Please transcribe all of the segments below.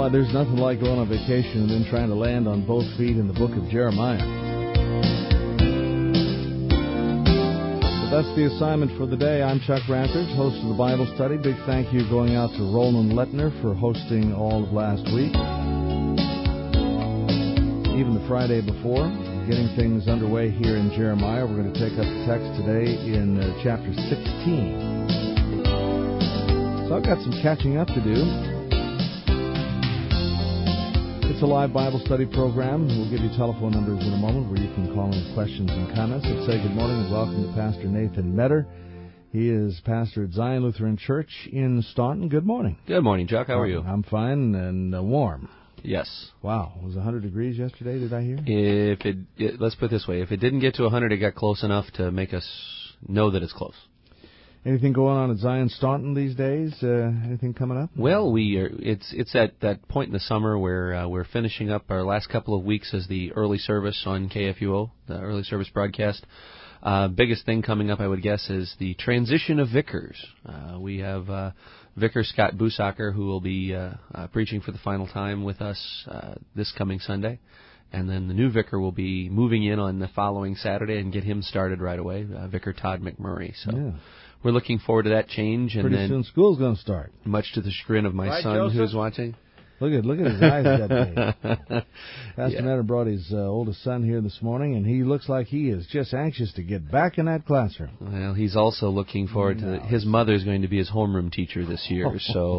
Well, there's nothing like going on vacation and then trying to land on both feet in the book of Jeremiah. But that's the assignment for the day. I'm Chuck Ranthers, host of the Bible Study. Big thank you going out to Roland Lettner for hosting all of last week, even the Friday before, getting things underway here in Jeremiah. We're going to take up the text today in chapter 16. So I've got some catching up to do. It's a live Bible study program. We'll give you telephone numbers in a moment where you can call in questions and comments. Let's say good morning and welcome to Pastor Nathan Metter. He is pastor at Zion Lutheran Church in Staunton. Good morning. Good morning, Chuck. How are you? I'm fine and warm. Yes. Wow. It was 100 degrees yesterday, did I hear? Let's put it this way. If it didn't get to 100, it got close enough to make us know that it's close. Anything going on at Zion Staunton these days? Anything coming up? Well, it's at that point in the summer where we're finishing up our last couple of weeks as the early service on KFUO, the early service broadcast. Biggest thing coming up, I would guess, is the transition of vicars. We have Vicar Scott Busacker, who will be preaching for the final time with us this coming Sunday. And then the new vicar will be moving in on the following Saturday and get him started right away, Vicar Todd McMurray. So. Yeah. We're looking forward to that change. And pretty soon school's going to start. Much to the chagrin of my son, Joseph? Who's watching. Look at his eyes that day. Pastor Metter brought his oldest son here this morning, and he looks like he is just anxious to get back in that classroom. Well, he's also looking forward to his mother's going to be his homeroom teacher this year,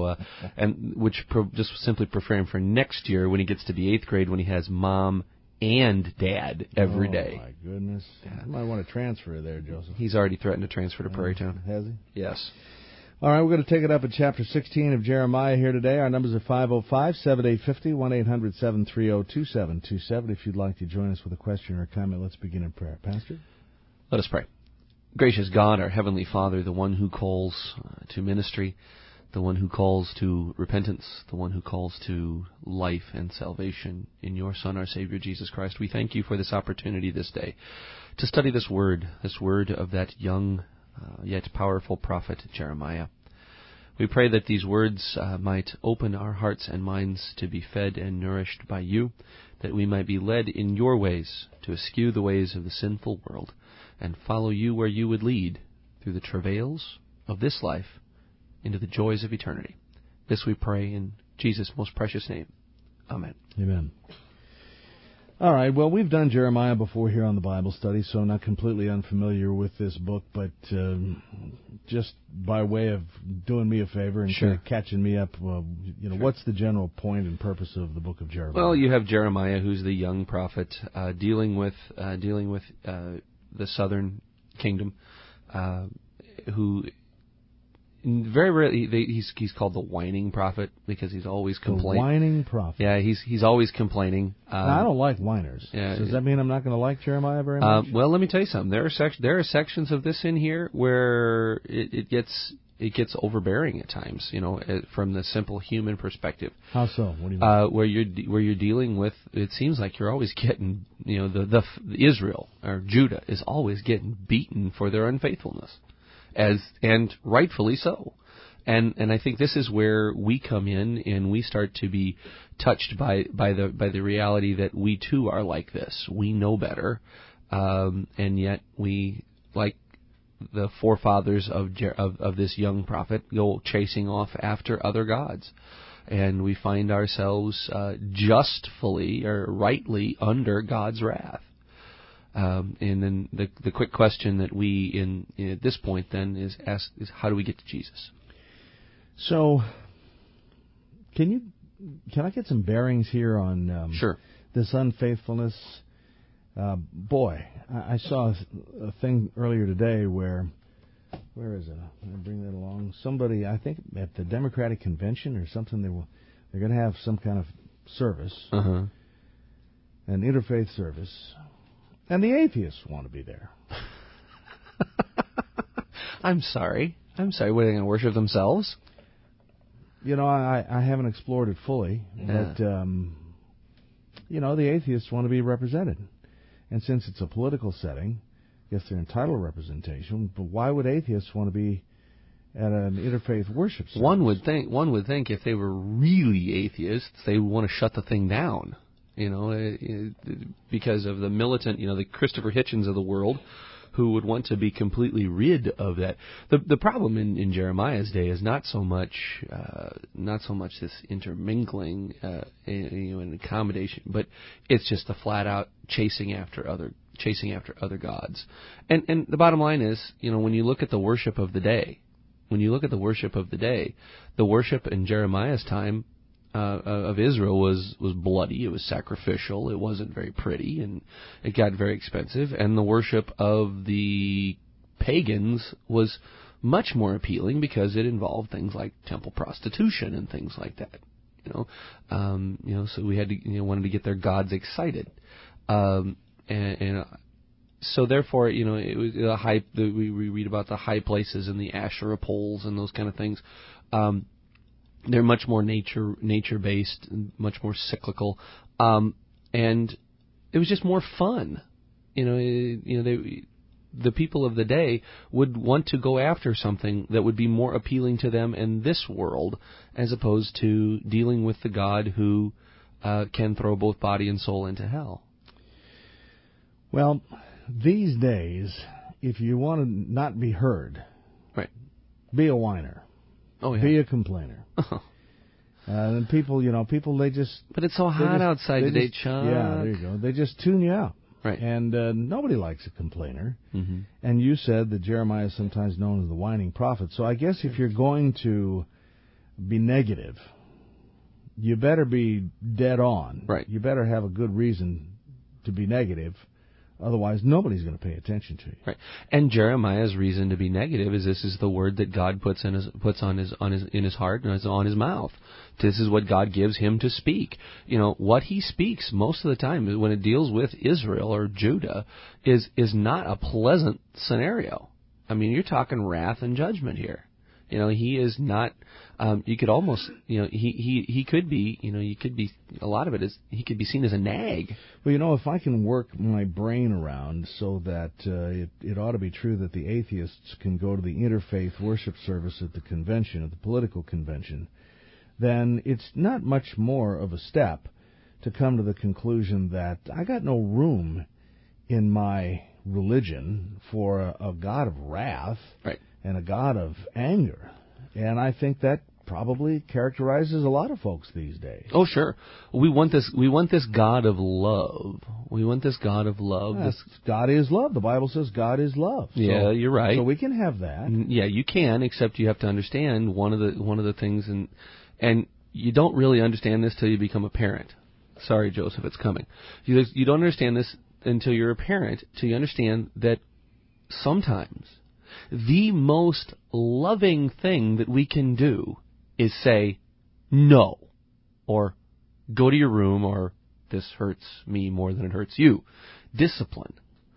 just simply preparing for next year when he gets to the 8th grade when he has mom and dad every day. Oh, my goodness. Yeah. You might want to transfer there, Joseph. He's already threatened to transfer to Prairie Town. Has he? Yes. All right, we're going to take it up at chapter 16 of Jeremiah here today. Our numbers are 505-7850, 1-800-730-2727. If you'd like to join us with a question or a comment, let's begin in prayer. Pastor? Let us pray. Gracious God, our Heavenly Father, the one who calls to ministry, the one who calls to repentance, the one who calls to life and salvation in your Son, our Savior, Jesus Christ. We thank you for this opportunity this day to study this word of that young yet powerful prophet, Jeremiah. We pray that these words might open our hearts and minds to be fed and nourished by you, that we might be led in your ways to eschew the ways of the sinful world and follow you where you would lead through the travails of this life into the joys of eternity. This we pray in Jesus' most precious name. Amen. Amen. All right, well, we've done Jeremiah before here on the Bible Study, so I'm not completely unfamiliar with this book, but just by way of doing me a favor and kind of catching me up, what's the general point and purpose of the book of Jeremiah? Well, you have Jeremiah, who's the young prophet, dealing with the southern kingdom, who... Very rarely, he's called the whining prophet because he's always complaining. The whining prophet. Yeah, he's always complaining. I don't like whiners. Yeah, so does that mean I'm not going to like Jeremiah very much? Well, let me tell you something. There are sections of this in here where it gets overbearing at times. From the simple human perspective. How so? What do you mean? Where you're dealing with, it seems like you're always getting, the Israel or Judah is always getting beaten for their unfaithfulness. And rightfully so. And I think this is where we come in and we start to be touched by the reality that we too are like this. We know better, and yet we, like the forefathers of this young prophet, go chasing off after other gods. And we find ourselves justfully or rightly under God's wrath. And then the quick question that we at this point then is asked is how do we get to Jesus? So, can I get some bearings here on this unfaithfulness? I saw a thing earlier today where is it? I'm going to bring that along. Somebody, I think at the Democratic Convention or something, they're going to have some kind of service, an interfaith service. And the atheists want to be there. I'm sorry. What, are they going to worship themselves? I haven't explored it fully. Yeah. But, the atheists want to be represented. And since it's a political setting, I guess they're entitled to representation. But why would atheists want to be at an interfaith worship service. One would think if they were really atheists, they would want to shut the thing down, because of the militant, the Christopher Hitchens of the world, who would want to be completely rid of that. The problem in Jeremiah's day is not so much this intermingling and accommodation, but it's just the flat out chasing after other gods. And the bottom line is, when you look at the worship of the day, the worship in Jeremiah's time of Israel was bloody. It was sacrificial. It wasn't very pretty, and it got very expensive. And the worship of the pagans was much more appealing because it involved things like temple prostitution and things like that. So we had to wanted to get their gods excited, and so therefore it was the high. We read about the high places and the Asherah poles and those kind of things. They're much more nature based, much more cyclical, and it was just more fun. The people of the day would want to go after something that would be more appealing to them in this world, as opposed to dealing with the God who can throw both body and soul into hell. Well, these days, if you want to not be heard, right, be a whiner. Oh, yeah. Be a complainer. And people, they just... But it's so hot outside today, Chuck. Yeah, there you go. They just tune you out. Right. And nobody likes a complainer. Mm-hmm. And you said that Jeremiah is sometimes known as the whining prophet. So I guess if you're going to be negative, you better be dead on. Right. You better have a good reason to be negative. Otherwise, nobody's going to pay attention to you. Right. And Jeremiah's reason to be negative is this is the word that God puts in his heart and on his mouth. This is what God gives him to speak. What he speaks most of the time when it deals with Israel or Judah is not a pleasant scenario. I mean, you're talking wrath and judgment here. He is not. You could almost, he could be, you could be. A lot of it is he could be seen as a nag. Well, if I can work my brain around so that it ought to be true that the atheists can go to the interfaith worship service at the convention, at the political convention, then it's not much more of a step to come to the conclusion that I got no room in my religion for a God of wrath, right, and a God of anger. And I think that probably characterizes a lot of folks these days. Oh, sure. We want this God of love. We want this God of love. Yes, God is love. The Bible says God is love. Yeah, you're right. So we can have that. Yeah, you can, except you have to understand one of the things, and you don't really understand this till you become a parent. Sorry, Joseph, it's coming. You don't understand this until you're a parent, till you understand that sometimes the most loving thing that we can do is say no, or go to your room, or this hurts me more than it hurts you. Discipline.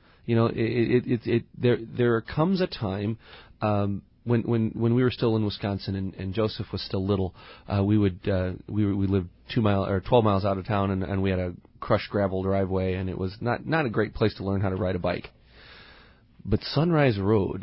There comes a time when we were still in Wisconsin and Joseph was still little. We lived 12 miles out of town, and we had a crushed gravel driveway, and it was not a great place to learn how to ride a bike. But Sunrise Road.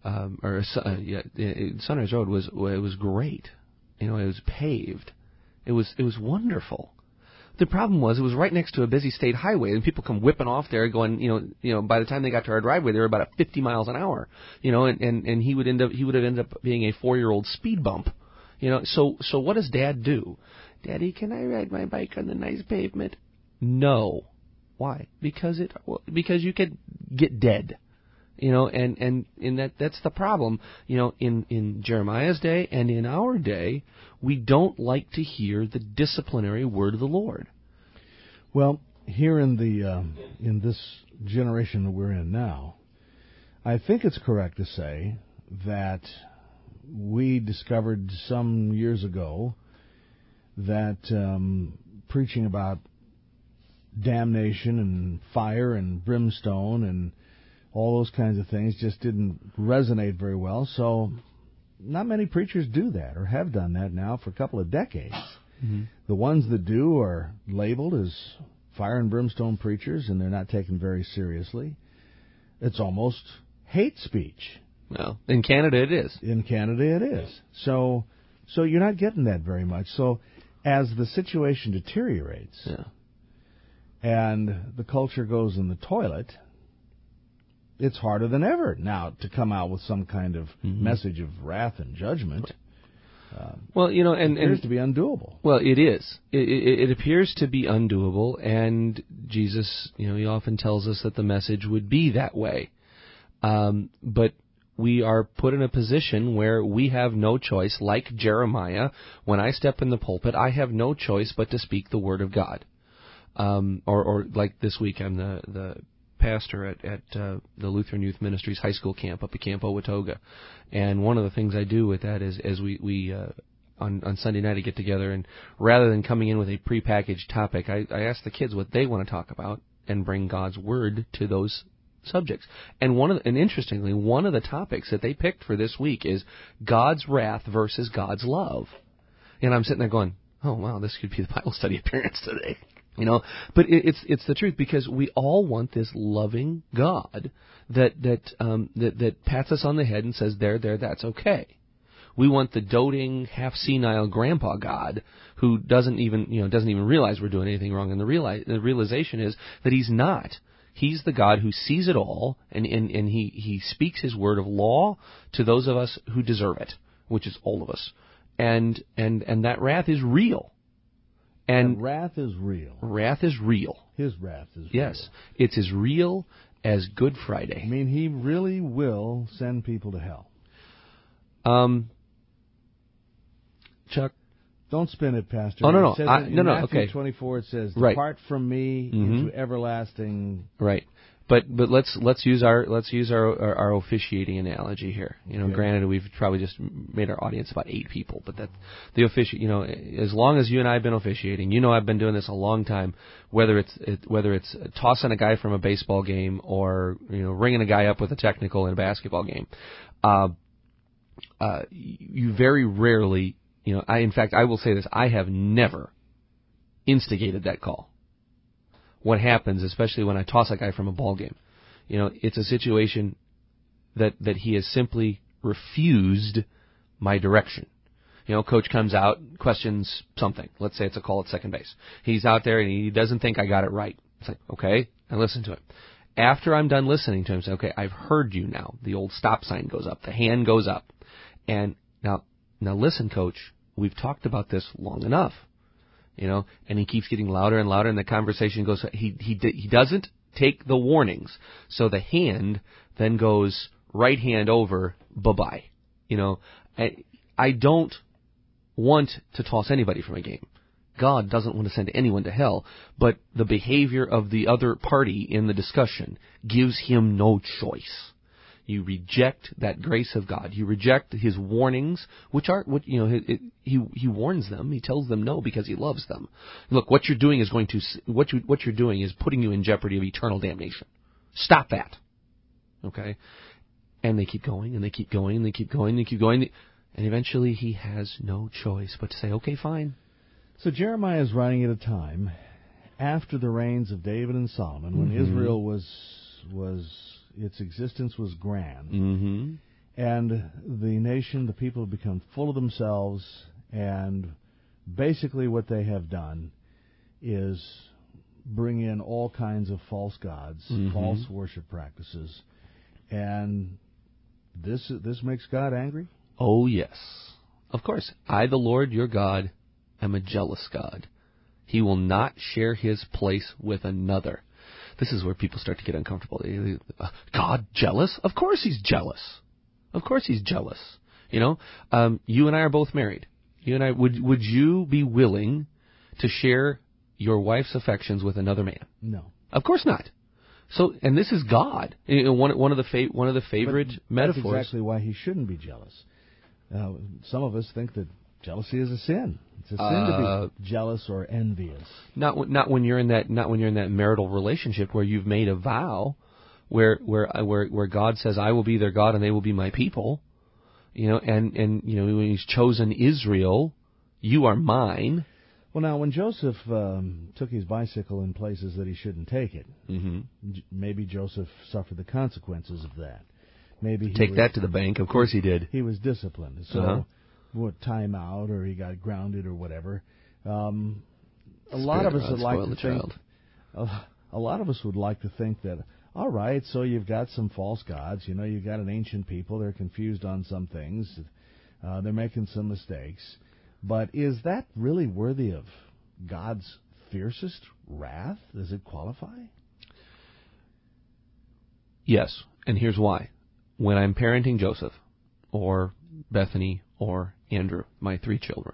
Sunrise Road was great. It was paved. It was wonderful. The problem was it was right next to a busy state highway, and people come whipping off there, going, by the time they got to our driveway, they were about at 50 miles an hour, and he would have ended up being a 4-year-old speed bump, So what does Dad do? Daddy, can I ride my bike on the nice pavement? No. Why? Because you could get dead. And that's the problem. In Jeremiah's day and in our day, we don't like to hear the disciplinary word of the Lord. Well, here in this generation that we're in now, I think it's correct to say that we discovered some years ago that preaching about damnation and fire and brimstone and all those kinds of things just didn't resonate very well. So not many preachers do that or have done that now for a couple of decades. Mm-hmm. The ones that do are labeled as fire and brimstone preachers, and they're not taken very seriously. It's almost hate speech Well, in Canada it is. In Canada it is. So you're not getting that very much. So as the situation deteriorates and the culture goes in the toilet, it's harder than ever now to come out with some kind of message of wrath and judgment. Well, you know, it appears to be undoable. Well, it is. It appears to be undoable, and Jesus, you know, he often tells us that the message would be that way. But we are put in a position where we have no choice, like Jeremiah. When I step in the pulpit, I have no choice but to speak the word of God. Or like this week, I'm the pastor at the Lutheran Youth Ministries high school camp up at Camp Owatoga. And one of the things I do with that is we on Sunday night I get together, and rather than coming in with a prepackaged topic, I ask the kids what they want to talk about and bring God's word to those subjects. And interestingly, one of the topics that they picked for this week is God's wrath versus God's love. And I'm sitting there going, oh wow, this could be the Bible study appearance today. You know, but it's the truth, because we all want this loving God that pats us on the head and says, there, that's okay. We want the doting, half senile grandpa God who doesn't even realize we're doing anything wrong. And the realization is that he's not. He's the God who sees it all, and he speaks his word of law to those of us who deserve it, which is all of us. And that wrath is real. And wrath is real. Wrath is real. His wrath is real. Yes. It's as real as Good Friday. I mean, he really will send people to hell. Chuck? Don't spin it, Pastor. Oh, no. In Matthew okay. 24, it says, right. Depart from me into everlasting... Right. But let's use our officiating analogy here. You know, granted, we've probably just made our audience about 8 people, but that the officiate. You know, as long as you and I have been officiating, you know, I've been doing this a long time. Whether it's tossing a guy from a baseball game or ringing a guy up with a technical in a basketball game, you very rarely. I will say this: I have never instigated that call. What happens, especially when I toss a guy from a ball game, it's a situation that he has simply refused my direction. Coach comes out, questions something. Let's say it's a call at second base. He's out there and he doesn't think I got it right. It's like, okay, I listen to him. After I'm done listening to him, I say, okay, I've heard you now. The old stop sign goes up. The hand goes up. And now listen, Coach, we've talked about this long enough. And he keeps getting louder and louder, and the conversation goes. He doesn't take the warnings, so the hand then goes right hand over. Bye. I don't want to toss anybody from a game. God doesn't want to send anyone to hell, but the behavior of the other party in the discussion gives him no choice. You reject that grace of God. You reject His warnings, which are He warns them. He tells them no because He loves them. Look, what you're doing is what you're doing is putting you in jeopardy of eternal damnation. Stop that. Okay, and they keep going and they keep going and they keep going and they keep going, and eventually He has no choice but to say, okay, fine. So Jeremiah is writing at a time after the reigns of David and Solomon, when Israel was its existence was grand. And the nation, the people have become full of themselves, and basically what they have done is bring in all kinds of false gods, false worship practices, and this makes God angry? Oh, yes. Of course. I, the Lord your God, am a jealous God. He will not share His place with another. This is where people start to get uncomfortable. God jealous? Of course He's jealous. Of course He's jealous. You and I are both married. You and I, would you be willing to share your wife's affections with another man? No. Of course not. So, and this is God. One of the favorite metaphors. That's exactly why He shouldn't be jealous. Some of us think that jealousy is a sin. It's a sin to be jealous or envious. Not when you're in that marital relationship where you've made a vow, where God says, "I will be their God and they will be my people." And when He's chosen Israel, you are mine. Well, now when Joseph took his bicycle in places that he shouldn't take it, maybe Joseph suffered the consequences of that. maybe Take that to the bank. Of course he did. He was disciplined. So, what time out, or he got grounded, or whatever. A lot of us would like to think. A lot of us would like to think that. All right, so you've got some false gods. You've got an ancient people. They're confused on some things. They're making some mistakes. But is that really worthy of God's fiercest wrath? Does it qualify? Yes, and here's why. When I'm parenting Joseph, or Bethany, or Andrew, my 3 children,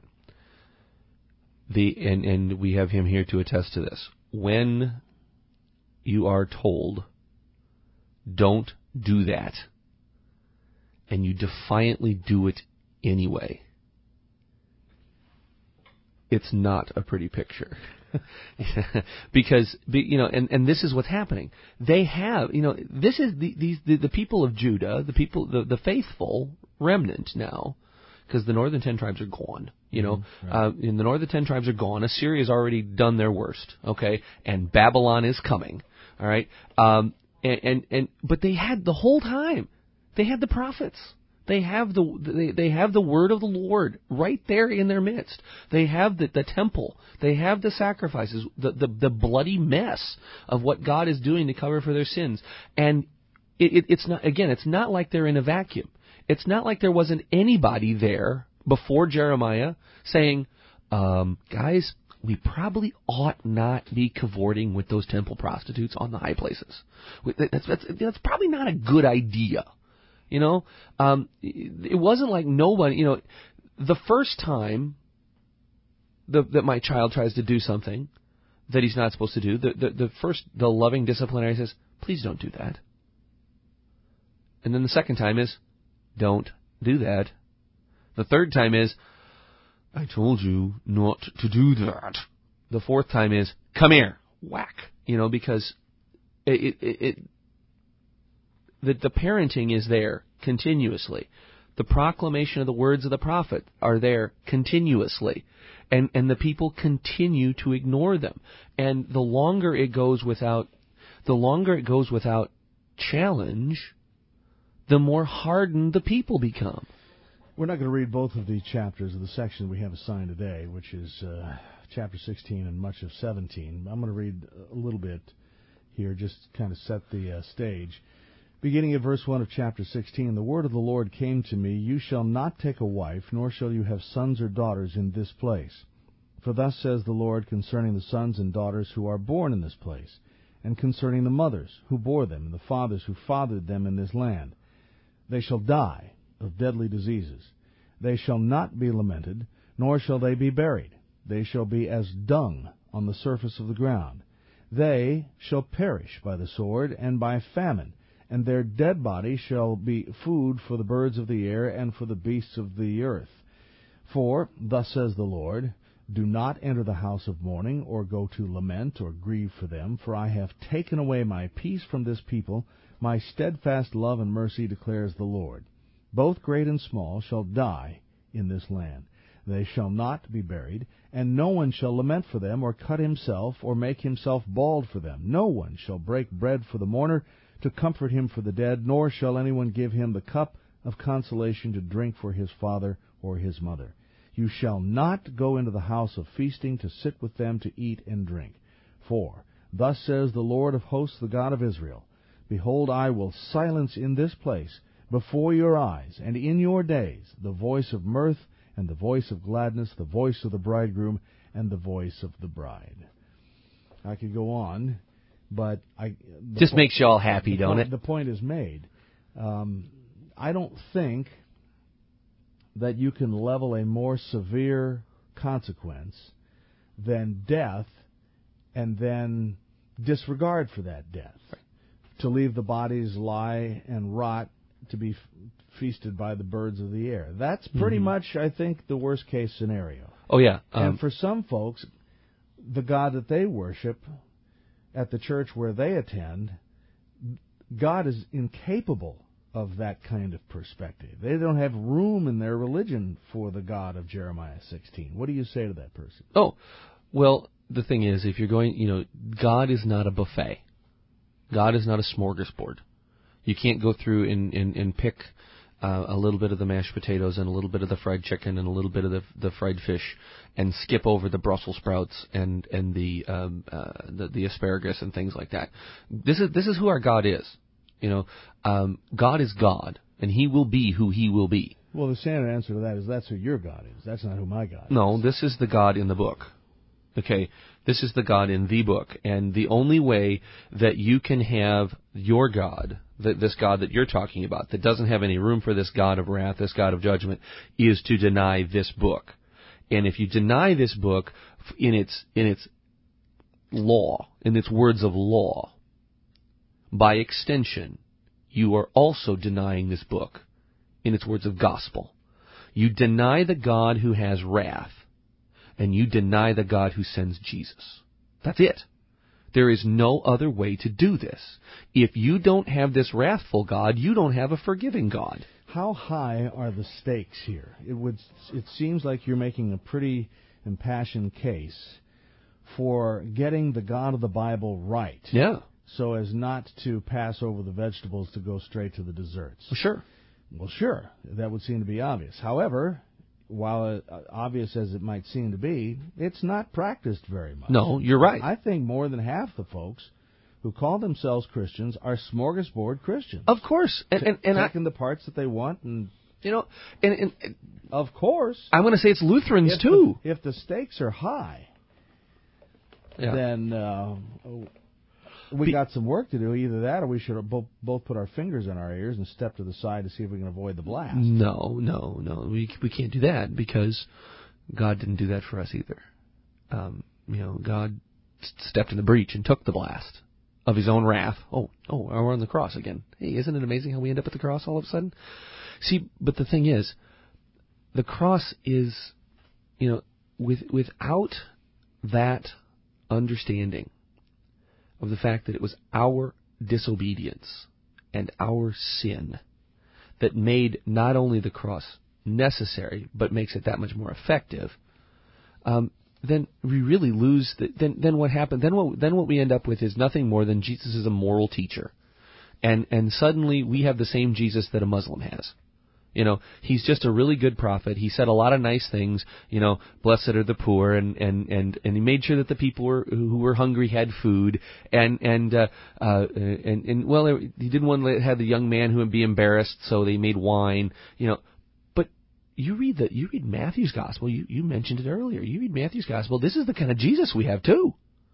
and we have him here to attest to this. When you are told, don't do that, and you defiantly do it anyway, it's not a pretty picture. Because, and this is what's happening. They have, this is the people of Judah, the faithful remnant now, because the northern 10 tribes are gone. Right. And the northern 10 tribes are gone. Assyria's already done their worst, okay? And Babylon is coming, all right? But they had the whole time, they had the prophets. They have the word of the Lord right there in their midst. They have the temple. They have the sacrifices, the bloody mess of what God is doing to cover for their sins. And it's not like they're in a vacuum. It's not like there wasn't anybody there before Jeremiah saying, guys, we probably ought not be cavorting with those temple prostitutes on the high places. That's probably not a good idea. It wasn't like nobody, the first time that my child tries to do something that he's not supposed to do, the loving disciplinary says, please don't do that. And then the second time is, don't do that. The third time is, I told you not to do that. The fourth time is, come here, whack. Because the parenting is there continuously. The proclamation of the words of the prophet are there continuously. And the people continue to ignore them. And the longer it goes without challenge, the more hardened the people become. We're not going to read both of the chapters of the section we have assigned today, which is chapter 16 and much of 17. I'm going to read a little bit here, just to kind of set the stage. Beginning at verse 1 of chapter 16, the word of the Lord came to me, you shall not take a wife, nor shall you have sons or daughters in this place. For thus says the Lord concerning the sons and daughters who are born in this place, and concerning the mothers who bore them, and the fathers who fathered them in this land. They shall die of deadly diseases. They shall not be lamented, nor shall they be buried. They shall be as dung on the surface of the ground. They shall perish by the sword and by famine, and their dead bodies shall be food for the birds of the air and for the beasts of the earth. For, thus says the Lord, do not enter the house of mourning, or go to lament, or grieve for them, for I have taken away my peace from this people. My steadfast love and mercy declares the Lord. Both great and small shall die in this land. They shall not be buried, and no one shall lament for them, or cut himself, or make himself bald for them. No one shall break bread for the mourner, to comfort him for the dead, nor shall anyone give him the cup of consolation to drink for his father or his mother. You shall not go into the house of feasting to sit with them to eat and drink. For, thus says the Lord of hosts, the God of Israel, behold, I will silence in this place, before your eyes, and in your days, the voice of mirth, and the voice of gladness, the voice of the bridegroom, and the voice of the bride. I could go on, but just makes you all happy, don't it? The point is made. I don't think that you can level a more severe consequence than death, and then disregard for that death. Right. To leave the bodies lie and rot to be feasted by the birds of the air. That's pretty much, I think, the worst case scenario. Oh, yeah. And for some folks, the God that they worship at the church where they attend, God is incapable of that kind of perspective. They don't have room in their religion for the God of Jeremiah 16. What do you say to that person? Oh, well, the thing is, if you're going, God is not a buffet. God is not a smorgasbord. You can't go through and pick a little bit of the mashed potatoes and a little bit of the fried chicken and a little bit of the fried fish and skip over the Brussels sprouts and the asparagus and things like that. This is who our God is. God is God, and He will be who He will be. Well, the standard answer to that is that's who your God is. That's not who my God is. No, this is the God in the book. Okay, this is the God in the book, and the only way that you can have your God, this God that you're talking about, that doesn't have any room for this God of wrath, this God of judgment, is to deny this book. And if you deny this book in its law, in its words of law, by extension, you are also denying this book in its words of gospel. You deny the God who has wrath, and you deny the God who sends Jesus. That's it. There is no other way to do this. If you don't have this wrathful God, you don't have a forgiving God. How high are the stakes here? It seems like you're making a pretty impassioned case for getting the God of the Bible right. Yeah. So as not to pass over the vegetables to go straight to the desserts. Well, sure. Well, sure. That would seem to be obvious. However, while obvious as it might seem to be, it's not practiced very much. No, you're right. I think more than half the folks who call themselves Christians are smorgasbord Christians. Of course. And taking the parts that they want and... and of course. I'm going to say it's Lutherans, too. If the stakes are high, then we got some work to do. Either that or we should both put our fingers in our ears and step to the side to see if we can avoid the blast. No. We can't do that because God didn't do that for us either. God stepped in the breach and took the blast of His own wrath. Oh, we're on the cross again. Hey, isn't it amazing how we end up at the cross all of a sudden? See, but the thing is, the cross is, without that understanding of the fact that it was our disobedience and our sin that made not only the cross necessary, but makes it that much more effective, then we really lose. Then what happened? Then what we end up with is nothing more than Jesus is a moral teacher, and suddenly we have the same Jesus that a Muslim has. He's just a really good prophet. He said a lot of nice things. Blessed are the poor, and he made sure that the people who were hungry had food. And he didn't want to have the young man who would be embarrassed, so they made wine. But you read Matthew's gospel. You mentioned it earlier. You read Matthew's gospel. This is the kind of Jesus we have too.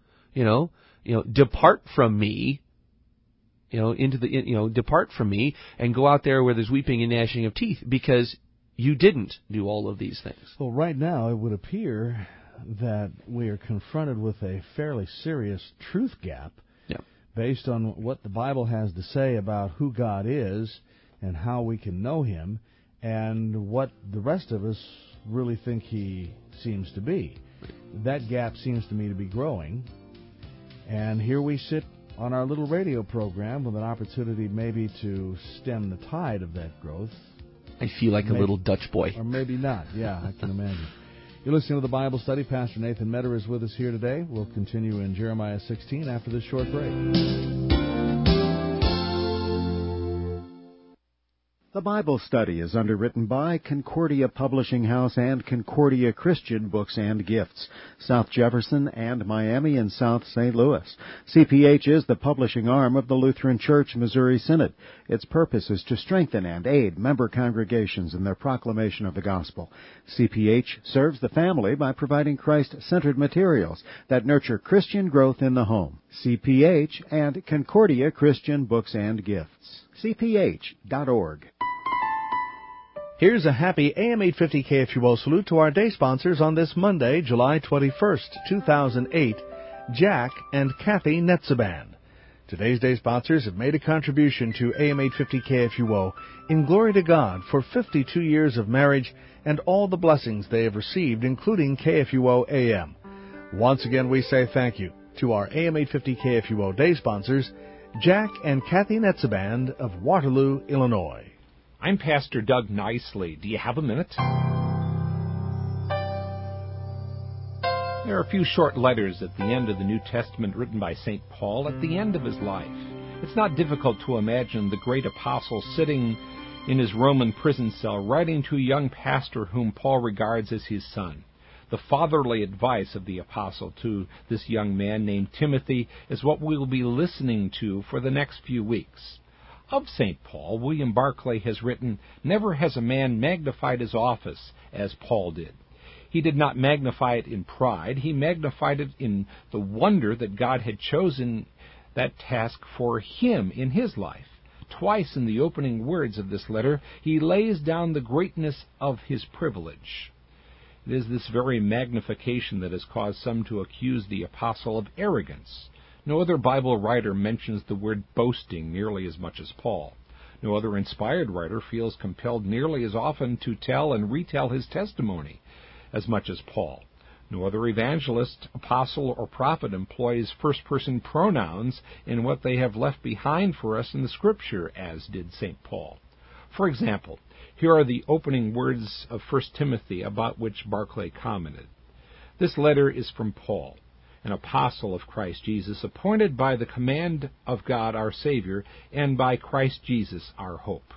Depart from me. Depart from me and go out there where there's weeping and gnashing of teeth, because you didn't do all of these things. Well, right now it would appear that we are confronted with a fairly serious truth gap based on what the Bible has to say about who God is and how we can know Him and what the rest of us really think He seems to be. That gap seems to me to be growing, and here we sit on our little radio program with an opportunity maybe to stem the tide of that growth. I feel like a little Dutch boy. Or maybe not. Yeah, I can imagine. You're listening to the Bible Study. Pastor Nathan Metter is with us here today. We'll continue in Jeremiah 16 after this short break. The Bible Study is underwritten by Concordia Publishing House and Concordia Christian Books and Gifts, South Jefferson and Miami and South St. Louis. CPH is the publishing arm of the Lutheran Church Missouri Synod. Its purpose is to strengthen and aid member congregations in their proclamation of the gospel. CPH serves the family by providing Christ-centered materials that nurture Christian growth in the home. CPH and Concordia Christian Books and Gifts. CPH.org. Here's a happy AM 850 KFUO salute to our day sponsors on this Monday, July 21st, 2008, Jack and Kathy Netzaban. Today's day sponsors have made a contribution to AM 850 KFUO in glory to God for 52 years of marriage and all the blessings they have received, including KFUO AM. Once again, we say thank you to our AM 850 KFUO day sponsors, Jack and Kathy Netzaban of Waterloo, Illinois. I'm Pastor Doug Nicely. Do you have a minute? There are a few short letters at the end of the New Testament written by St. Paul at the end of his life. It's not difficult to imagine the great apostle sitting in his Roman prison cell writing to a young pastor whom Paul regards as his son. The fatherly advice of the apostle to this young man named Timothy is what we will be listening to for the next few weeks. Of St. Paul, William Barclay has written, "Never has a man magnified his office as Paul did. He did not magnify it in pride. He magnified it in the wonder that God had chosen that task for him in his life. Twice in the opening words of this letter, he lays down the greatness of his privilege." It is this very magnification that has caused some to accuse the apostle of arrogance. No other Bible writer mentions the word boasting nearly as much as Paul. No other inspired writer feels compelled nearly as often to tell and retell his testimony as much as Paul. No other evangelist, apostle, or prophet employs first-person pronouns in what they have left behind for us in the Scripture as did St. Paul. For example, here are the opening words of 1 Timothy about which Barclay commented. "This letter is from Paul, an apostle of Christ Jesus, appointed by the command of God our Savior, and by Christ Jesus our hope."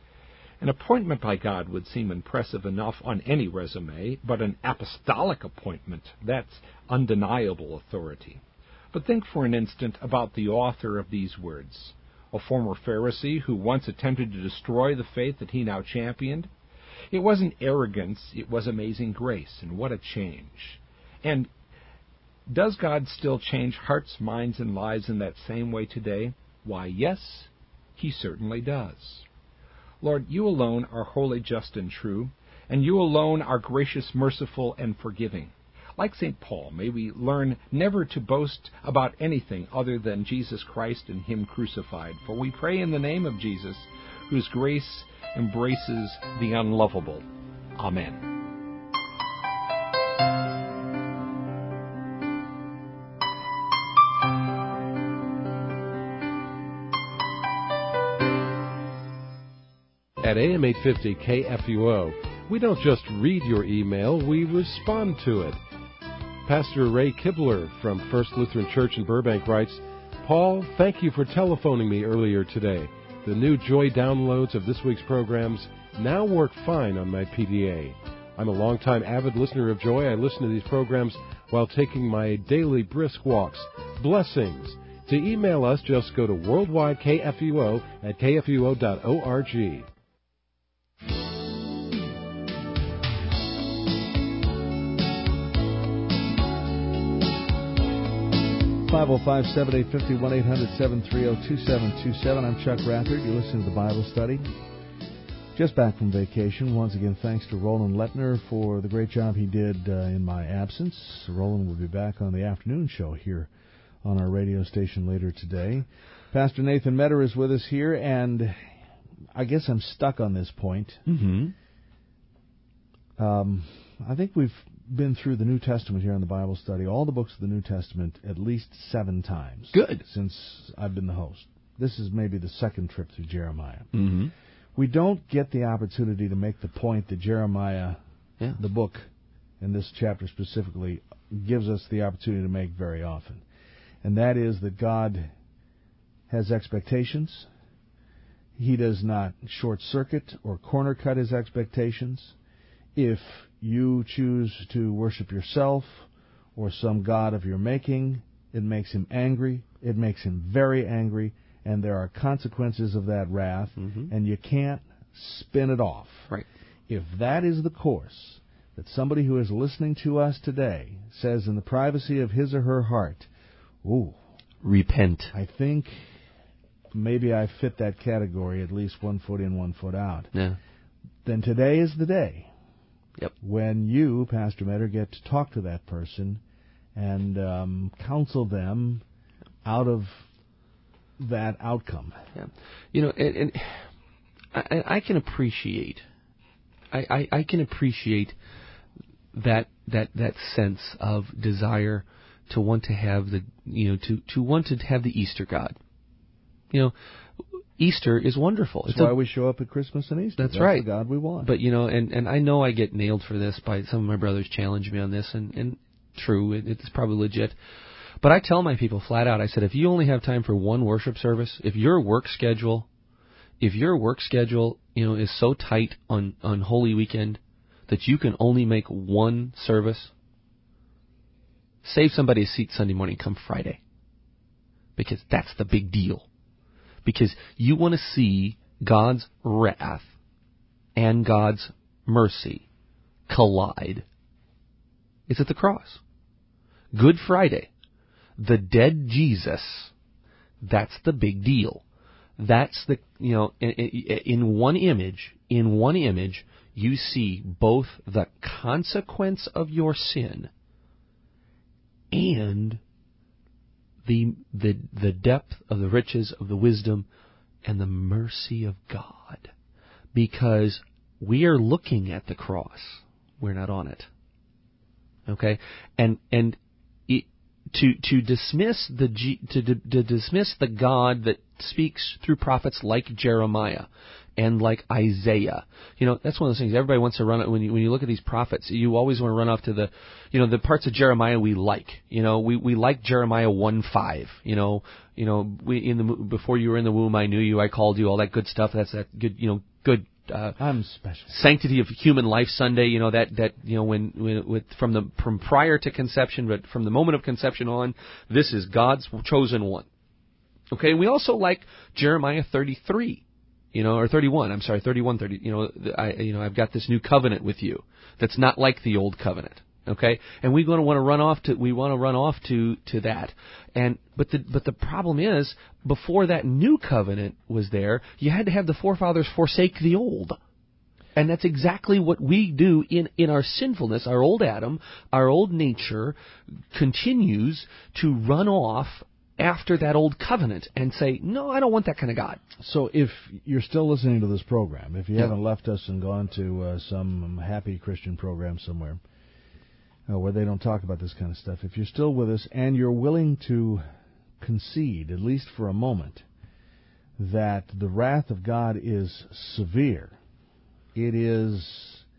An appointment by God would seem impressive enough on any resume, but an apostolic appointment, that's undeniable authority. But think for an instant about the author of these words. A former Pharisee who once attempted to destroy the faith that he now championed? It wasn't arrogance, it was amazing grace, and what a change. And does God still change hearts, minds, and lives in that same way today? Why, yes, He certainly does. Lord, You alone are holy, just, and true, and You alone are gracious, merciful, and forgiving. Like St. Paul, may we learn never to boast about anything other than Jesus Christ and Him crucified, for we pray in the name of Jesus, whose grace embraces the unlovable. Amen. At AM 850 KFUO, we don't just read your email, we respond to it. Pastor Ray Kibler from First Lutheran Church in Burbank writes, "Paul, thank you for telephoning me earlier today. The new Joy downloads of this week's programs now work fine on my PDA. I'm a longtime avid listener of Joy. I listen to these programs while taking my daily brisk walks. Blessings." To email us, just go to worldwidekfuo@kfuo.org. 505-7850, 1-800-730-2727. I'm Chuck Rathard. You listen to the Bible study. Just back from vacation. Once again, thanks to Roland Lettner for the great job he did in my absence. Roland will be back on the afternoon show here on our radio station later today. Pastor Nathan Metter is with us here, and I guess I'm stuck on this point. Mm-hmm. I think we've been through the New Testament here on the Bible study, all the books of the New Testament, at least 7 times. Good. Since I've been the host. This is maybe the second trip through Jeremiah. Mm-hmm. We don't get the opportunity to make the point that Jeremiah, the book, in this chapter specifically, gives us the opportunity to make very often. And that is that God has expectations. He does not short-circuit or corner-cut His expectations. If you choose to worship yourself or some god of your making, it makes Him angry. It makes Him very angry, and there are consequences of that wrath, and you can't spin it off. Right. If that is the course that somebody who is listening to us today says in the privacy of his or her heart, ooh, repent. I think maybe I fit that category, at least 1 foot in, 1 foot out. Yeah. Then today is the day. Yep. When you, Pastor Metter, get to talk to that person and counsel them out of that outcome. Yeah. You know, and I can appreciate, I can appreciate that sense of desire to want to have the, to want to have the Easter God. Easter is wonderful. That's why we show up at Christmas and Easter. That's right. The God we want. But, and I know I get nailed for this by some of my brothers challenge me on this, and true, it's probably legit. But I tell my people flat out, I said, if you only have time for one worship service, if your work schedule, is so tight on Holy Weekend that you can only make one service, save somebody a seat Sunday morning, come Friday. Because that's the big deal. Because you want to see God's wrath and God's mercy collide. It's at the cross. Good Friday. The dead Jesus. That's the big deal. That's the, in one image, you see both the consequence of your sin and the depth of the riches of the wisdom and the mercy of God. Because we are looking at the cross. We're not on it. Okay? And to dismiss dismiss the God that speaks through prophets like Jeremiah and like Isaiah, that's one of those things. Everybody wants to run when you look at these prophets. You always want to run off to the parts of Jeremiah we like. We like Jeremiah 1:5. Before you were in the womb, I knew you. I called you. All that good stuff. That's that good. Good. I'm special. Sanctity of Human Life Sunday, from prior to conception, but from the moment of conception on, this is God's chosen one. Okay, we also like Jeremiah 33, or 31. I'm sorry, 31, 30. I've got this new covenant with you that's not like the old covenant. Okay, and we want to run off to that. But the problem is, before that new covenant was there, you had to have the forefathers forsake the old. And that's exactly what we do in our sinfulness. Our old Adam, our old nature, continues to run off after that old covenant and say, no, I don't want that kind of God. So if you're still listening to this program, if you haven't left us and gone to some happy Christian program somewhere, where they don't talk about this kind of stuff, if you're still with us and you're willing to concede, at least for a moment, that the wrath of God is severe, it is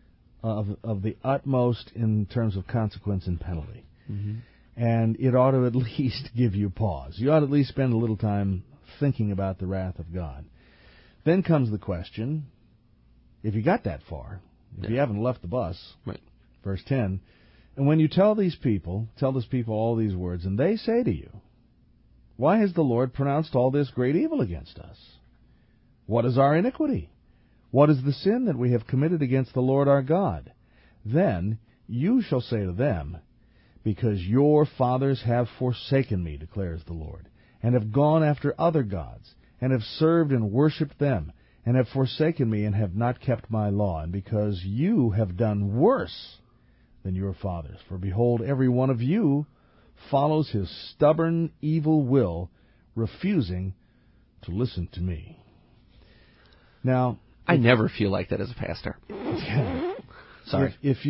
of the utmost in terms of consequence and penalty, and it ought to at least give you pause. You ought to at least spend a little time thinking about the wrath of God. Then comes the question, if you got that far, if you haven't left the bus, right. Verse 10, and when you tell this people all these words, and they say to you, why has the Lord pronounced all this great evil against us? What is our iniquity? What is the sin that we have committed against the Lord our God? Then you shall say to them, because your fathers have forsaken me, declares the Lord, and have gone after other gods, and have served and worshipped them, and have forsaken me, and have not kept my law, and because you have done worse than your fathers. For behold, every one of you follows his stubborn, evil will, refusing to listen to me. Now, I never feel like that as a pastor. Sorry. If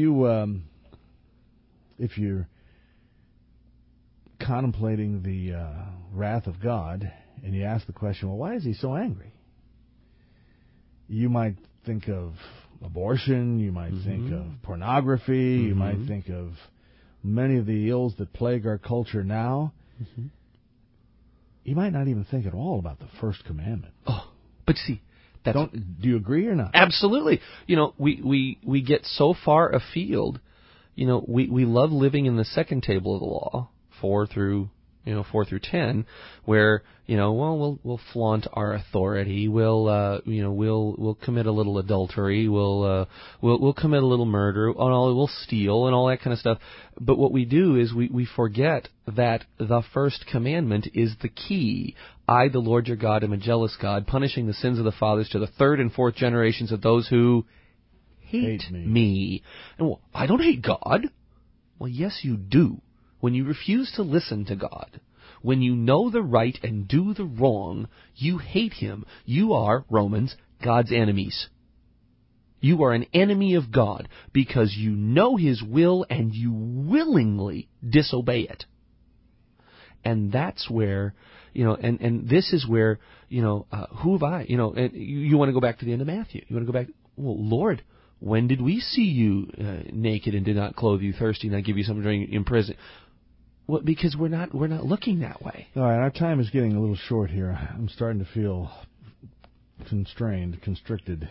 you're contemplating the wrath of God, and you ask the question, well, why is he so angry? You might think of abortion, you might think of pornography, you might think of many of the ills that plague our culture now. You might not even think at all about the first commandment. Oh, but see, do you agree or not? Absolutely. We get so far afield. We love living in the second table of the law, 4 through 10, where we'll flaunt our authority. We'll commit a little adultery. We'll commit a little murder. We'll steal and all that kind of stuff. But what we do is we forget that the first commandment is the key. I, the Lord your God, am a jealous God, punishing the sins of the fathers to the 3rd and 4th generations of those who hate me. And I don't hate God. Well, yes, you do. When you refuse to listen to God, when you know the right and do the wrong, you hate Him. You are, Romans, God's enemies. You are an enemy of God because you know His will and you willingly disobey it. And that's where, and this is where, who have I, and you want to go back to the end of Matthew. You want to go back, well, Lord, when did we see you naked and did not clothe you, thirsty and not give you something to drink, in prison? Well, because we're not looking that way. All right, our time is getting a little short here. I'm starting to feel constricted.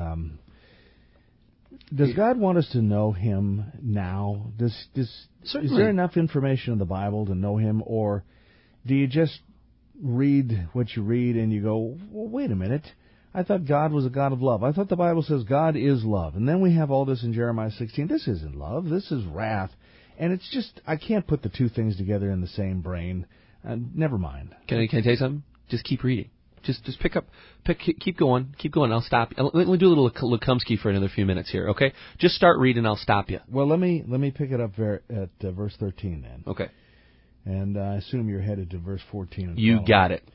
Does God want us to know Him now? Is there enough information in the Bible to know Him, or do you just read what you read and you go, well, wait a minute, I thought God was a God of love. I thought the Bible says God is love. And then we have all this in Jeremiah 16. This isn't love. This is wrath. And it's just, I can't put the two things together in the same brain. Never mind. Can I tell you something? Just keep reading. Just keep going. I'll stop. Let me do a little Lukumsky for another few minutes here, okay? Just start reading, I'll stop you. Well, let me pick it up at verse 13 then. Okay. And I assume you're headed to verse 14. You got it.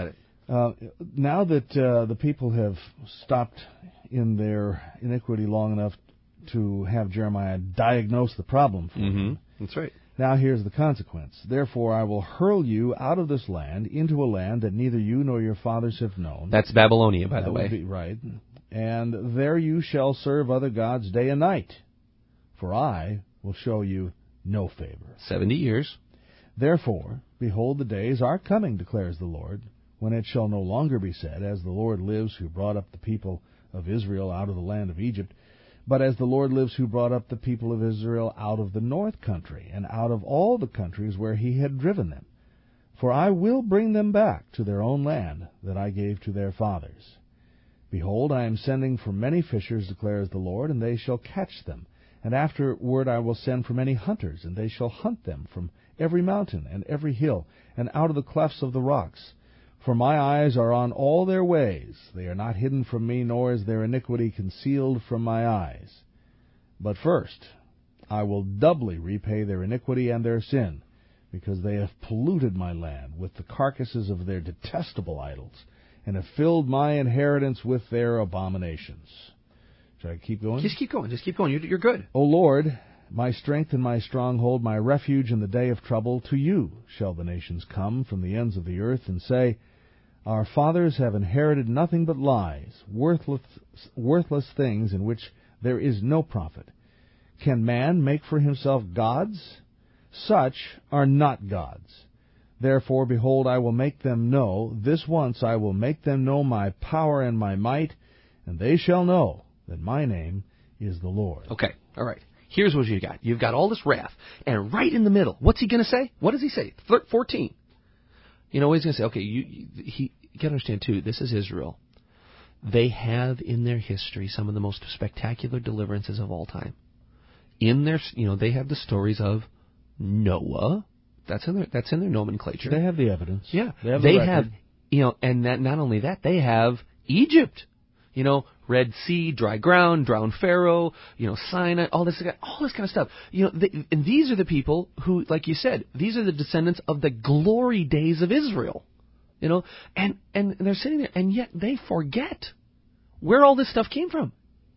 Now that the people have stopped in their iniquity long enough to have Jeremiah diagnose the problem for them. That's right. Now here's the consequence. Therefore I will hurl you out of this land into a land that neither you nor your fathers have known. That's Babylonia, by the way. That would be right. And there you shall serve other gods day and night, for I will show you no favor. 70 years. Therefore, behold, the days are coming, declares the Lord, when it shall no longer be said, as the Lord lives who brought up the people of Israel out of the land of Egypt, but as the Lord lives who brought up the people of Israel out of the north country, and out of all the countries where he had driven them. For I will bring them back to their own land that I gave to their fathers. Behold, I am sending for many fishers, declares the Lord, and they shall catch them. And afterward I will send for many hunters, and they shall hunt them from every mountain and every hill, and out of the clefts of the rocks. For my eyes are on all their ways. They are not hidden from me, nor is their iniquity concealed from my eyes. But first, I will doubly repay their iniquity and their sin, because they have polluted my land with the carcasses of their detestable idols, and have filled my inheritance with their abominations. Should I keep going? Just keep going. You're good. O Lord, my strength and my stronghold, my refuge in the day of trouble, to you shall the nations come from the ends of the earth and say, our fathers have inherited nothing but lies, worthless things in which there is no profit. Can man make for himself gods? Such are not gods. Therefore, behold, I will make them know, this once I will make them know my power and my might, and they shall know that my name is the Lord. Okay, all right. Here's what you got. You've got all this wrath, and right in the middle, what's he going to say? What does he say? 14. You know, he's going to say, okay, you got to understand, too, this is Israel. They have in their history some of the most spectacular deliverances of all time. In their, they have the stories of Noah. That's in their nomenclature. They have the evidence. Yeah. They have, and not only that, they have Egypt. Red Sea, dry ground, drowned Pharaoh, Sinai, all this kind of stuff. And these are the people who, like you said, these are the descendants of the glory days of Israel. And they're sitting there, and yet they forget where all this stuff came from.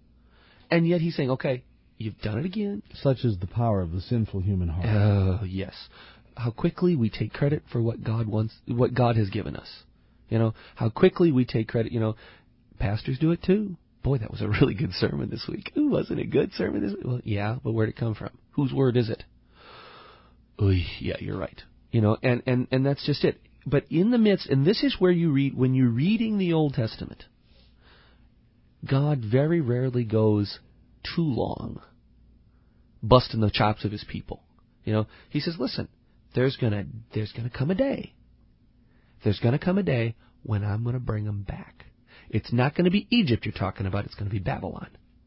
And yet he's saying, okay, you've done it again. Such is the power of the sinful human heart. Oh, yes. How quickly we take credit for what God wants, what God has given us. How quickly we take credit, pastors do it too. Boy, that was a really good sermon this week. Ooh, wasn't it a good sermon this week? Well, yeah, but where'd it come from? Whose word is it? Oy, yeah, you're right. And that's just it. But in the midst, and this is where you read, when you're reading the Old Testament, God very rarely goes too long busting the chops of his people. He says, listen, there's gonna come a day. There's gonna come a day when I'm gonna bring them back. It's not going to be Egypt you're talking about. It's going to be Babylon.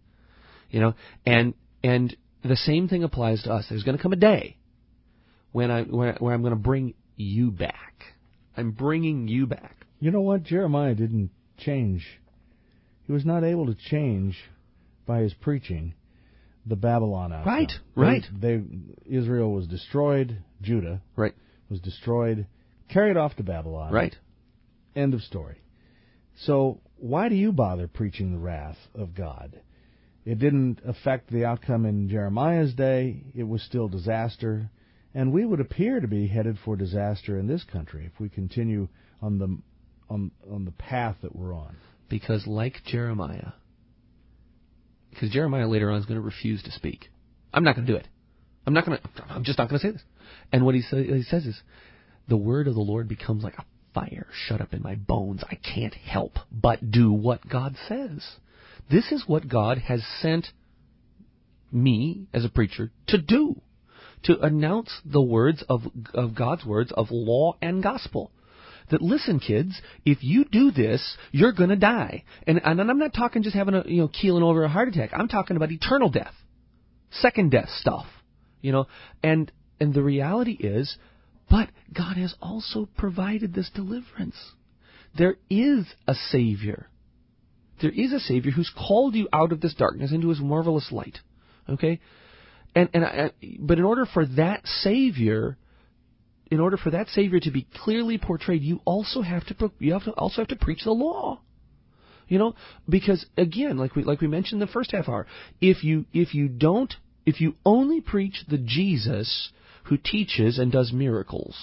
And the same thing applies to us. There's going to come a day when I'm going to bring you back. I'm bringing you back. You know what? Jeremiah didn't change. He was not able to change by his preaching the Babylon outcome. Right. Israel was destroyed. Judah was destroyed, carried off to Babylon. Right. End of story. So why do you bother preaching the wrath of God? It didn't affect the outcome in Jeremiah's day. It was still disaster. And we would appear to be headed for disaster in this country if we continue on the path that we're on. Because Jeremiah later on is going to refuse to speak. I'm not going to do it. I'm just not going to say this. And what he says is, the word of the Lord becomes like a fire shut up in my bones. I can't help but do what God says. This is what God has sent me as a preacher to do, to announce the words of God's words of law and gospel. That, listen, kids, if you do this, you're going to die. And I'm not talking just having keeling over a heart attack. I'm talking about eternal death, second death stuff, And the reality is, but God has also provided this deliverance. There is a Savior. There is a Savior who's called you out of this darkness into His marvelous light. Okay, but in order for that Savior to be clearly portrayed, you also have to preach the law. Because again, like we mentioned in the first half hour, if you only preach the Jesus who teaches and does miracles,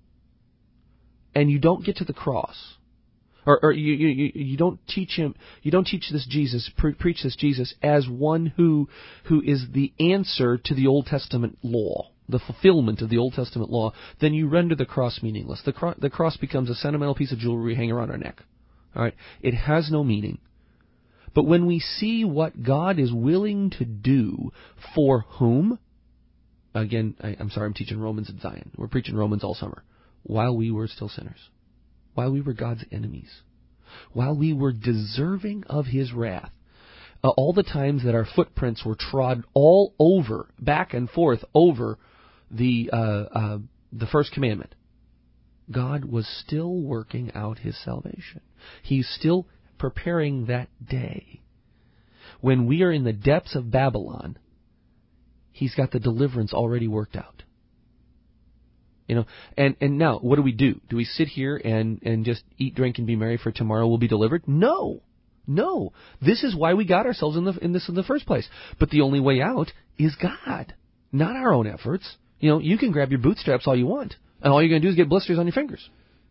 and you don't get to the cross, or you don't teach him, you don't teach this Jesus, preach this Jesus as one who is the answer to the Old Testament law, the fulfillment of the Old Testament law, then you render the cross meaningless. The cross becomes a sentimental piece of jewelry we hang around our neck. All right, it has no meaning. But when we see what God is willing to do for whom, again, I'm sorry, I'm teaching Romans at Zion. We're preaching Romans all summer. While we were still sinners, while we were God's enemies, while we were deserving of His wrath, all the times that our footprints were trod all over, back and forth over the first commandment, God was still working out His salvation. He's still preparing that day. When we are in the depths of Babylon, He's got the deliverance already worked out. And now, what do? Do we sit here and just eat, drink, and be merry, for tomorrow we'll be delivered? No. This is why we got ourselves in this in the first place. But the only way out is God, not our own efforts. You can grab your bootstraps all you want, and all you're going to do is get blisters on your fingers.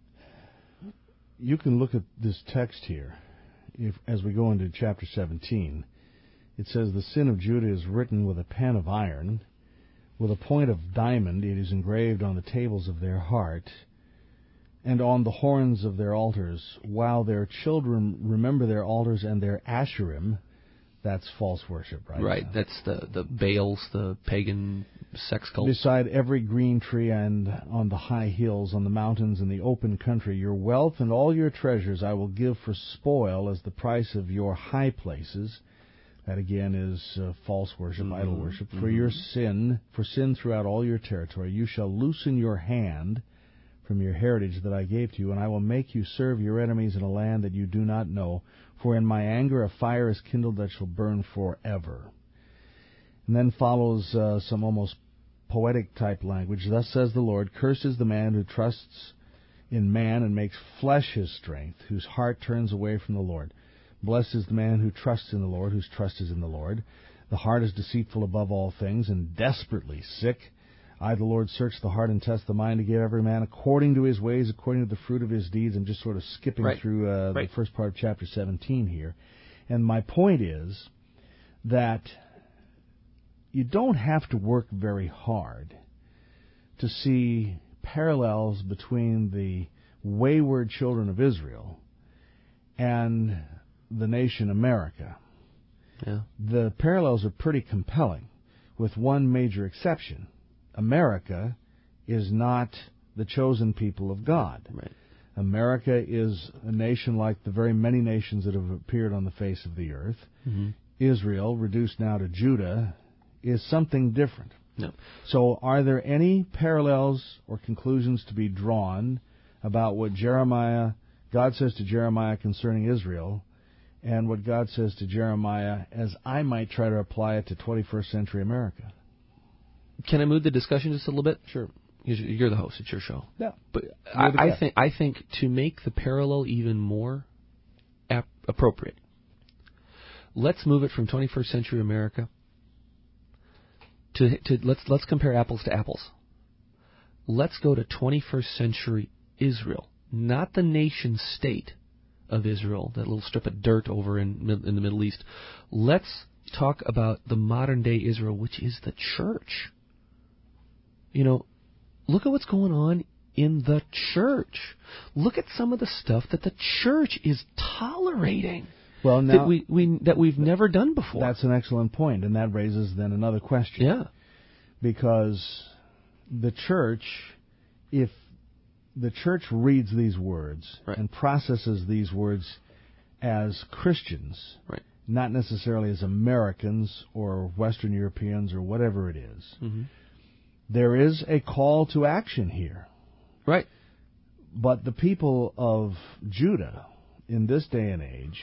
You can look at this text here. As we go into chapter 17, it says, the sin of Judah is written with a pen of iron. With a point of diamond it is engraved on the tables of their heart and on the horns of their altars, while their children remember their altars and their Asherim. That's false worship, right? Right. That's the Baals, the pagan sex cult. Beside every green tree and on the high hills, on the mountains and the open country, your wealth and all your treasures I will give for spoil as the price of your high places. That again is false worship, idol worship. For your sin, throughout all your territory, you shall loosen your hand from your heritage that I gave to you, and I will make you serve your enemies in a land that you do not know. For in my anger a fire is kindled that shall burn forever. And then follows some almost poetic type language. Thus says the Lord, cursed is the man who trusts in man and makes flesh his strength, whose heart turns away from the Lord. Blessed is the man who trusts in the Lord, whose trust is in the Lord. The heart is deceitful above all things and desperately sick. I, the Lord, search the heart and test the mind to give every man according to his ways, according to the fruit of his deeds. I'm just sort of skipping through the first part of chapter 17 here. And my point is that you don't have to work very hard to see parallels between the wayward children of Israel and the nation America. Yeah. The parallels are pretty compelling, with one major exception. America is not the chosen people of God. Right. America is a nation like the very many nations that have appeared on the face of the earth. Mm-hmm. Israel, reduced now to Judah, is something different. No. So are there any parallels or conclusions to be drawn about what God says to Jeremiah concerning Israel, and what God says to Jeremiah as I might try to apply it to 21st century America? Can I move the discussion just a little bit? Sure. You're the host. It's your show. Yeah. But I think to make the parallel even more appropriate, let's move it from 21st century America to let's compare apples to apples. Let's go to 21st century Israel, not the nation state of Israel, that little strip of dirt over in the Middle East. Let's talk about the modern day Israel, which is the church. look at what's going on in the church. Look at some of the stuff that the church is tolerating. Well, now that we've never done before. That's an excellent point, and that raises then another question. Yeah. Because the church, if the church reads these words and processes these words as Christians, not necessarily as Americans or Western Europeans or whatever it is, there is a call to action here. Right. But the people of Judah in this day and age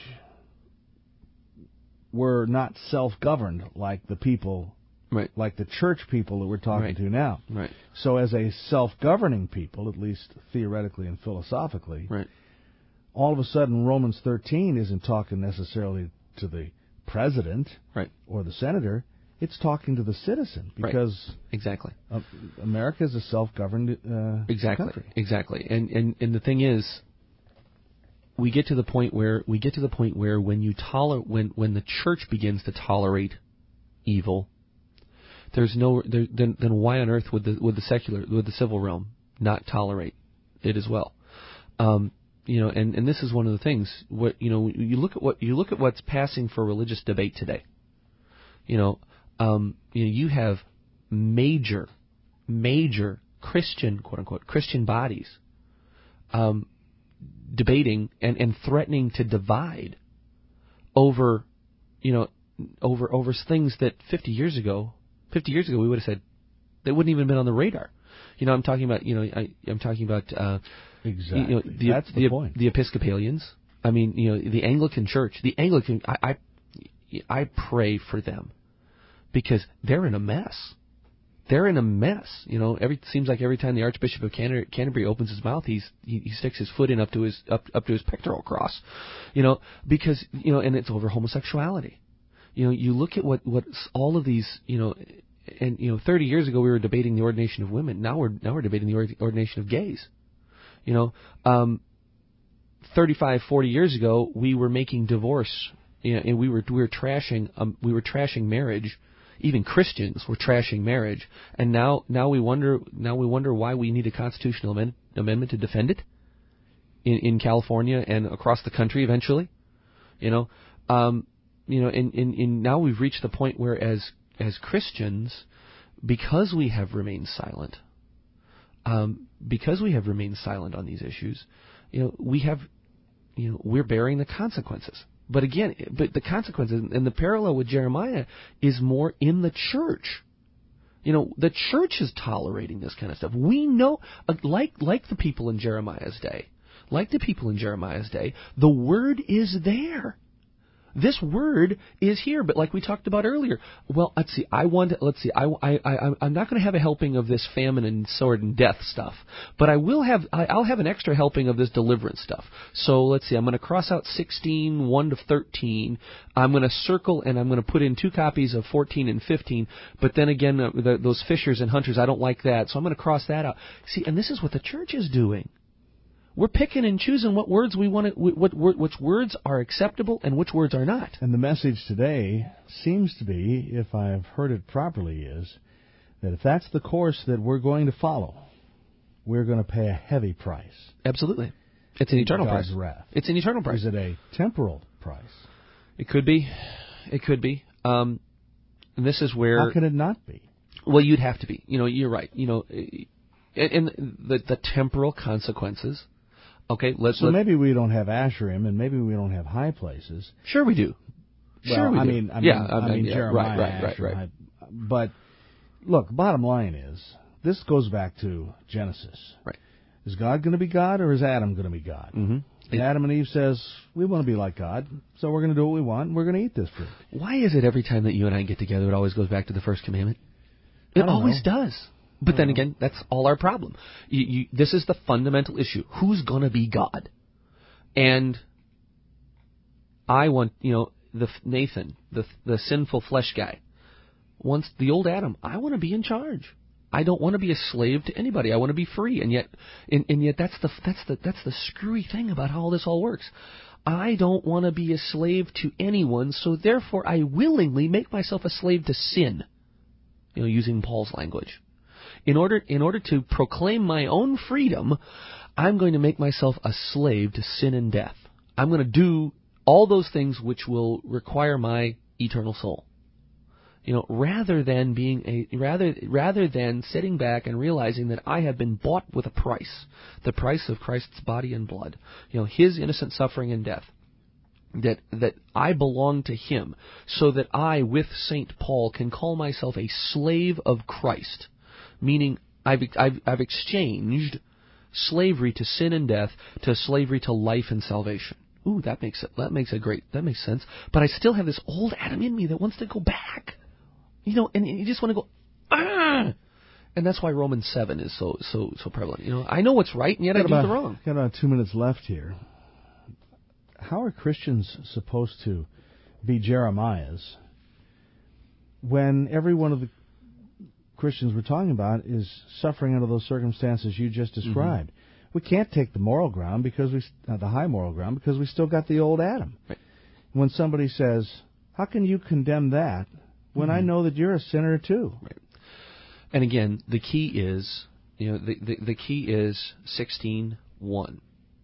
were not self-governed like the people, like the church people that we're talking to now. Right. So as a self-governing people, at least theoretically and philosophically, all of a sudden Romans 13 isn't talking necessarily to the president or the senator. It's talking to the citizen because exactly America is a self-governed country. Exactly. And the thing is, we get to the point where when the church begins to tolerate evil, then why on earth would the civil realm not tolerate it as well? And this is one of the things. You look at what's passing for religious debate today. You have major Christian, quote unquote, Christian bodies debating and threatening to divide over things that 50 years ago we would have said they wouldn't even have been on the radar. I'm talking about exactly. That's the point. The Episcopalians. I mean, the Anglican Church. The Anglican. I pray for them because they're in a mess. They're in a mess. Seems like every time the Archbishop of Canterbury opens his mouth, he sticks his foot in up to his pectoral cross. Because and it's over homosexuality. You look at what all of these, and 30 years ago we were debating the ordination of women. Now we're debating the ordination of gays. 35, 40 years ago we were making divorce, and we were trashing marriage. Even Christians were trashing marriage, and now we wonder why we need a constitutional amendment to defend it in California and across the country eventually. And now we've reached the point where as Christians, because we have remained silent on these issues, we're bearing the consequences. But again, the consequences and the parallel with Jeremiah is more in the church. The church is tolerating this kind of stuff. We know, like the people in Jeremiah's day, the word is there. This word is here, but like we talked about earlier, well, I'm not going to have a helping of this famine and sword and death stuff, but I'll have an extra helping of this deliverance stuff. So let's see, I'm going to cross out 16, 1 to 13. I'm going to circle and I'm going to put in 2 copies of 14 and 15, but then again, those fishers and hunters, I don't like that, so I'm going to cross that out. See, and this is what the church is doing. We're picking and choosing what words we want which words are acceptable and which words are not. And the message today seems to be, if I've heard it properly, is that if that's the course that we're going to follow, we're going to pay a heavy price. Absolutely. It's an eternal God's price. wrath. It's an eternal price. Is it a temporal price? It could be. And this is where... How can it not be? Well, you'd have to be. You're right. And the temporal consequences... Okay, maybe we don't have Asherim, and maybe we don't have high places. Sure, we do. Well, sure, we do. I mean, Jeremiah, right. But look, bottom line is this goes back to Genesis. Right. Is God going to be God, or is Adam going to be God? Mm-hmm. And Adam and Eve says, we want to be like God, so we're going to do what we want, and we're going to eat this fruit. Why is it every time that you and I get together, it always goes back to the first commandment? It always does. But then again, that's all our problem. This is the fundamental issue. Who's going to be God? And I want, Nathan, the sinful flesh guy, wants the old Adam. I want to be in charge. I don't want to be a slave to anybody. I want to be free. And yet that's the screwy thing about how this all works. I don't want to be a slave to anyone, so therefore I willingly make myself a slave to sin. Using Paul's language. In order to proclaim my own freedom, I'm going to make myself a slave to sin and death. I'm going to do all those things which will require my eternal soul. Rather than sitting back and realizing that I have been bought with a price, the price of Christ's body and blood, His innocent suffering and death, that I belong to Him, so that I, with St. Paul, can call myself a slave of Christ, meaning I've exchanged slavery to sin and death to slavery to life and salvation. Ooh, that makes sense. But I still have this old Adam in me that wants to go back. And you just want to go, ah! And that's why Romans 7 is so prevalent. I know what's right, and yet I do the wrong. Got about 2 minutes left here. How are Christians supposed to be Jeremiahs when every one of the Christians we're talking about is suffering under those circumstances you just described? Mm-hmm. We can't take the moral ground the high moral ground, because we still got the old Adam. Right. When somebody says, "How can you condemn that when I know that you're a sinner too?" Right. And again, the key is, the key is 16:1.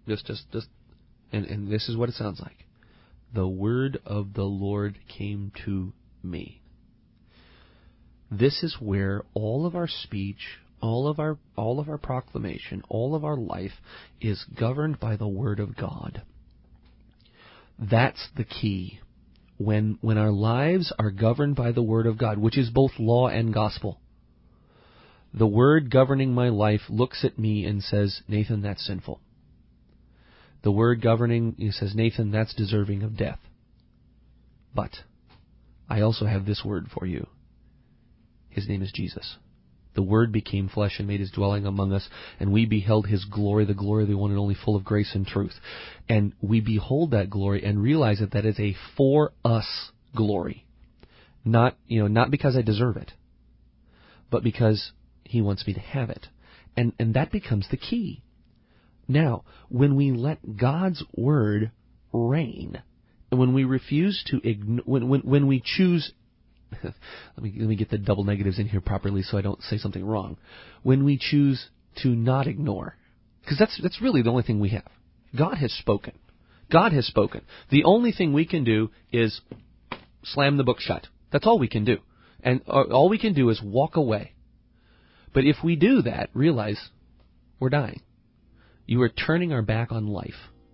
And this is what it sounds like. The word of the Lord came to me. This is where all of our speech, all of our proclamation, all of our life is governed by the word of God. That's the key. When our lives are governed by the word of God, which is both law and gospel, the word governing my life looks at me and says, "Nathan, that's sinful." The word governing, he says, "Nathan, that's deserving of death." But I also have this word for you. His name is Jesus. The Word became flesh and made His dwelling among us, and we beheld His glory, the glory of the one and only, full of grace and truth. And we behold that glory and realize that is a for us glory. Not because I deserve it, but because He wants me to have it. And that becomes the key. Now, when we let God's Word reign, and when we refuse to when we choose, let me get the double negatives in here properly so I don't say something wrong. When we choose to not ignore, because that's really the only thing we have. God has spoken. God has spoken. The only thing we can do is slam the book shut. That's all we can do. And all we can do is walk away. But if we do that, realize we're dying. You are turning our back on life.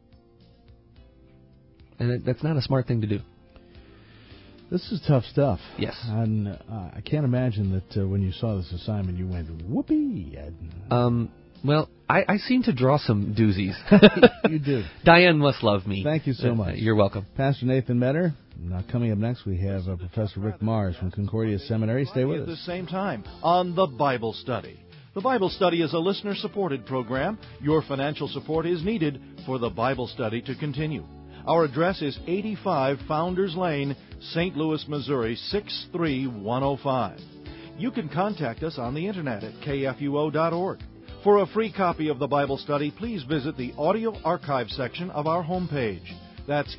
And that's not a smart thing to do. This is tough stuff. Yes. And I can't imagine that when you saw this assignment, you went, whoopee. Well, I seem to draw some doozies. You do. Diane must love me. Thank you so much. You're welcome. Pastor Nathan Metter. Now, coming up next, we have Professor Rick Mars from Concordia Seminary. Stay with us. At the same time on The Bible Study. The Bible Study is a listener-supported program. Your financial support is needed for The Bible Study to continue. Our address is 85 Founders Lane, St. Louis, Missouri, 63105. You can contact us on the internet at kfuo.org. For a free copy of the Bible Study, please visit the audio archive section of our homepage. That's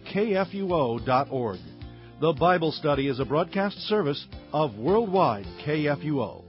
kfuo.org. The Bible Study is a broadcast service of Worldwide KFUO.